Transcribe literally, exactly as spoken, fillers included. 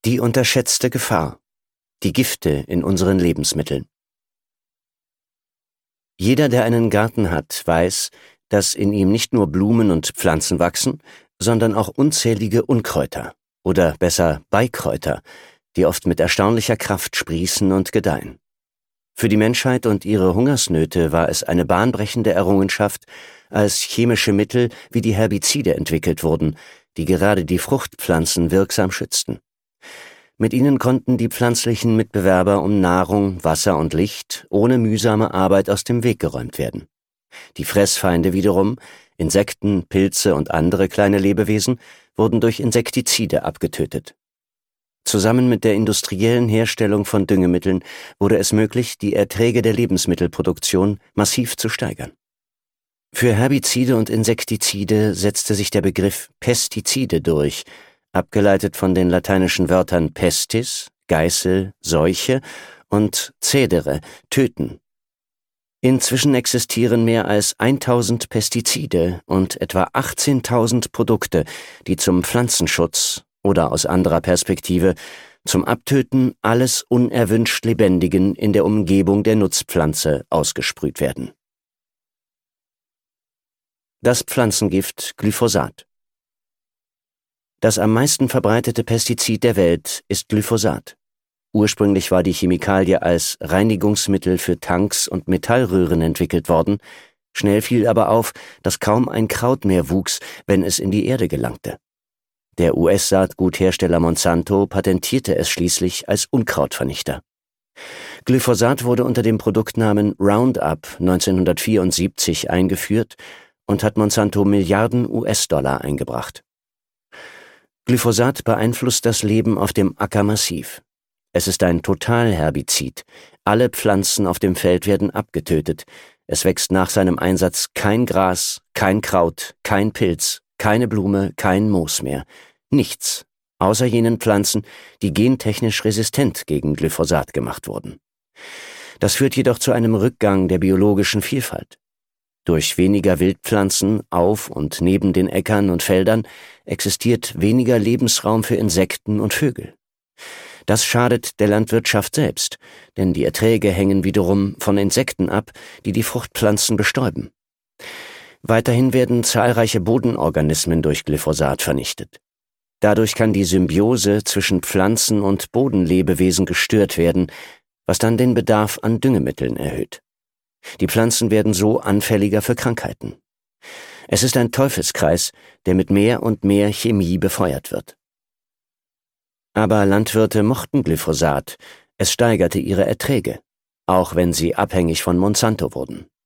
Die unterschätzte Gefahr. Die Gifte in unseren Lebensmitteln. Jeder, der einen Garten hat, weiß, dass in ihm nicht nur Blumen und Pflanzen wachsen, sondern auch unzählige Unkräuter oder besser Beikräuter, die oft mit erstaunlicher Kraft sprießen und gedeihen. Für die Menschheit und ihre Hungersnöte war es eine bahnbrechende Errungenschaft, als chemische Mittel wie die Herbizide entwickelt wurden, die gerade die Fruchtpflanzen wirksam schützten. Mit ihnen konnten die pflanzlichen Mitbewerber um Nahrung, Wasser und Licht ohne mühsame Arbeit aus dem Weg geräumt werden. Die Fressfeinde wiederum, Insekten, Pilze und andere kleine Lebewesen, wurden durch Insektizide abgetötet. Zusammen mit der industriellen Herstellung von Düngemitteln wurde es möglich, die Erträge der Lebensmittelproduktion massiv zu steigern. Für Herbizide und Insektizide setzte sich der Begriff Pestizide durch, abgeleitet von den lateinischen Wörtern pestis, Geißel, Seuche und cedere, töten. Inzwischen existieren mehr als tausend Pestizide und etwa achtzehntausend Produkte, die zum Pflanzenschutz oder aus anderer Perspektive zum Abtöten alles unerwünscht Lebendigen in der Umgebung der Nutzpflanze ausgesprüht werden. Das Pflanzengift Glyphosat. Das am meisten verbreitete Pestizid der Welt ist Glyphosat. Ursprünglich war die Chemikalie als Reinigungsmittel für Tanks und Metallröhren entwickelt worden, schnell fiel aber auf, dass kaum ein Kraut mehr wuchs, wenn es in die Erde gelangte. Der U S-Saatguthersteller Monsanto patentierte es schließlich als Unkrautvernichter. Glyphosat wurde unter dem Produktnamen Roundup neunzehnhundertvierundsiebzig eingeführt und hat Monsanto Milliarden U S-Dollar eingebracht. Glyphosat beeinflusst das Leben auf dem Acker massiv. Es ist ein Totalherbizid. Alle Pflanzen auf dem Feld werden abgetötet. Es wächst nach seinem Einsatz kein Gras, kein Kraut, kein Pilz, keine Blume, kein Moos mehr. Nichts, außer jenen Pflanzen, die gentechnisch resistent gegen Glyphosat gemacht wurden. Das führt jedoch zu einem Rückgang der biologischen Vielfalt. Durch weniger Wildpflanzen auf und neben den Äckern und Feldern existiert weniger Lebensraum für Insekten und Vögel. Das schadet der Landwirtschaft selbst, denn die Erträge hängen wiederum von Insekten ab, die die Fruchtpflanzen bestäuben. Weiterhin werden zahlreiche Bodenorganismen durch Glyphosat vernichtet. Dadurch kann die Symbiose zwischen Pflanzen und Bodenlebewesen gestört werden, was dann den Bedarf an Düngemitteln erhöht. Die Pflanzen werden so anfälliger für Krankheiten. Es ist ein Teufelskreis, der mit mehr und mehr Chemie befeuert wird. Aber Landwirte mochten Glyphosat, es steigerte ihre Erträge, auch wenn sie abhängig von Monsanto wurden.